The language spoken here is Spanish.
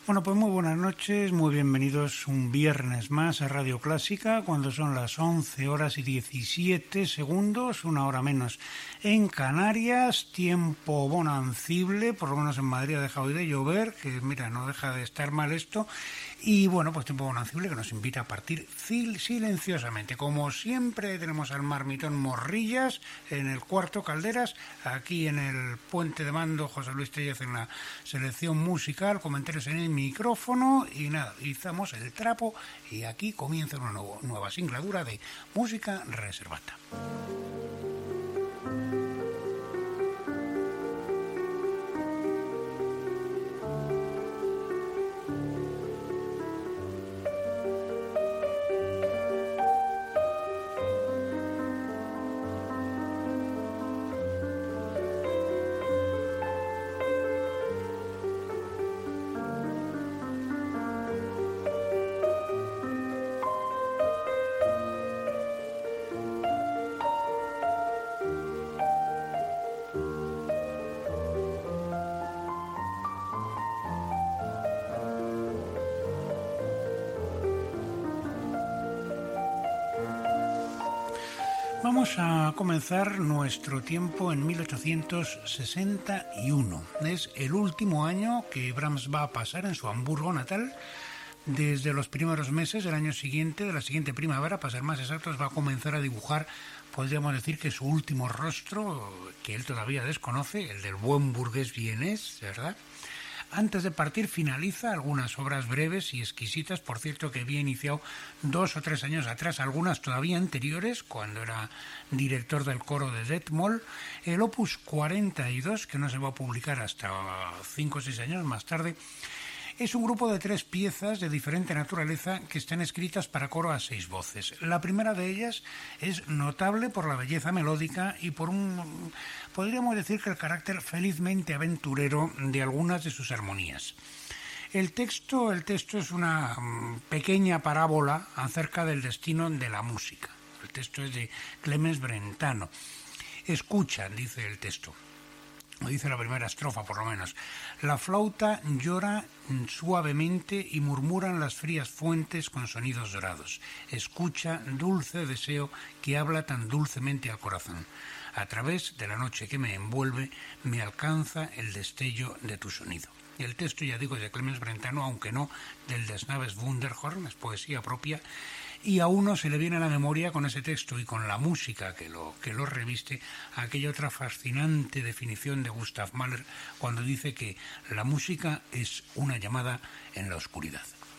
Bueno, pues muy buenas noches, muy bienvenidos un viernes más a Radio Clásica, cuando son las 11 horas y 17 segundos, una hora menos en Canarias, tiempo bonancible, por lo menos en Madrid ha dejado de llover, que mira, no deja de estar mal esto, y bueno, pues tiempo bonancible que nos invita a partir silenciosamente. Como siempre tenemos al marmitón Morrillas en el cuarto Calderas, aquí en el puente de mando José Luis Tellez en la selección musical, comentarios en el micrófono y nada, izamos el trapo y aquí comienza una nueva singladura de música reservata. Vamos a comenzar nuestro tiempo en 1861. Es el último año que Brahms va a pasar en su Hamburgo natal. Desde los primeros meses del año siguiente, de la siguiente primavera, para ser más exactos, va a comenzar a dibujar, podríamos decir que su último rostro, que él todavía desconoce, el del buen burgués vienés, ¿verdad? Antes de partir finaliza algunas obras breves y exquisitas, por cierto que había iniciado 2 o 3 años atrás, algunas todavía anteriores, cuando era director del coro de Detmold, el Opus 42, que no se va a publicar hasta 5 o 6 años más tarde. Es un grupo de 3 piezas de diferente naturaleza que están escritas para coro a 6 voces. La primera de ellas es notable por la belleza melódica y por podríamos decir que el carácter felizmente aventurero de algunas de sus armonías. El texto es una pequeña parábola acerca del destino de la música. El texto es de Clemens Brentano. Escucha, dice el texto. Dice la primera estrofa, por lo menos. La flauta llora suavemente y murmuran las frías fuentes con sonidos dorados. Escucha, dulce deseo que habla tan dulcemente al corazón. A través de la noche que me envuelve, me alcanza el destello de tu sonido. El texto, ya digo, es de Clemens Brentano, aunque no del Des Naves Wunderhorn, es poesía propia. Y a uno se le viene a la memoria con ese texto y con la música que lo reviste aquella otra fascinante definición de Gustav Mahler cuando dice que la música es una llamada en la oscuridad.